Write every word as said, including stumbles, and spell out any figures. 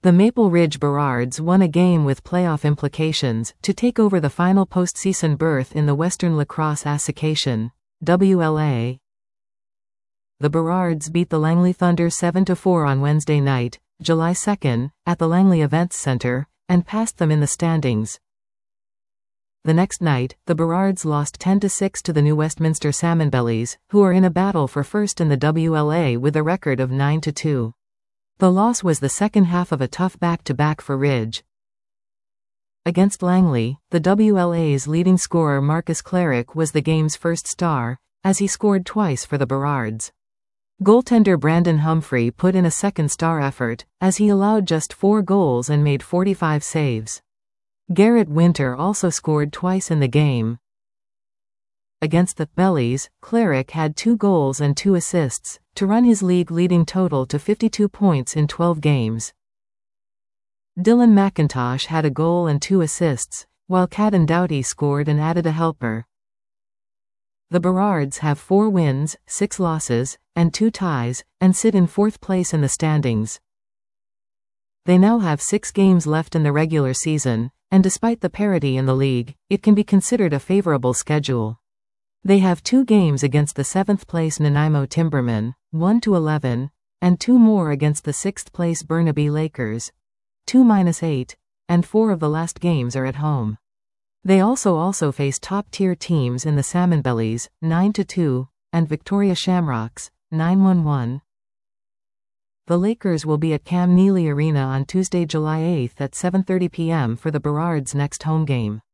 The Maple Ridge Burrards won a game with playoff implications to take over the final postseason berth in the Western Lacrosse Association, W L A. The Burrards beat the Langley Thunder seven to four on Wednesday night, July second, at the Langley Events Center, and passed them in the standings. The next night, the Burrards lost ten to six to the New Westminster Salmonbellies, who are in a battle for first in the W L A with a record of nine to two. The loss was the second half of a tough back-to-back for Ridge. Against Langley, the W L A's leading scorer Marcus Cleric was the game's first star, as he scored twice for the Burrards. Goaltender Brandon Humphrey put in a second star effort, as he allowed just four goals and made forty-five saves. Garrett Winter also scored twice in the game. Against the Bellies, Cleric had two goals and two assists, to run his league-leading total to fifty-two points in twelve games. Dylan McIntosh had a goal and two assists, while Caden Doughty scored and added a helper. The Burrards have four wins, six losses, and two ties, and sit in fourth place in the standings. They now have six games left in the regular season, and despite the parity in the league, it can be considered a favorable schedule. They have two games against the seventh-place Nanaimo Timbermen, one to eleven, and two more against the sixth-place Burnaby Lakers, two to eight, and four of the last games are at home. They also also face top-tier teams in the Salmonbellies, nine to two, and Victoria Shamrocks, nine to one. The Lakers will be at Cam Neely Arena on Tuesday, July eighth at seven thirty p m for the Burrards' next home game.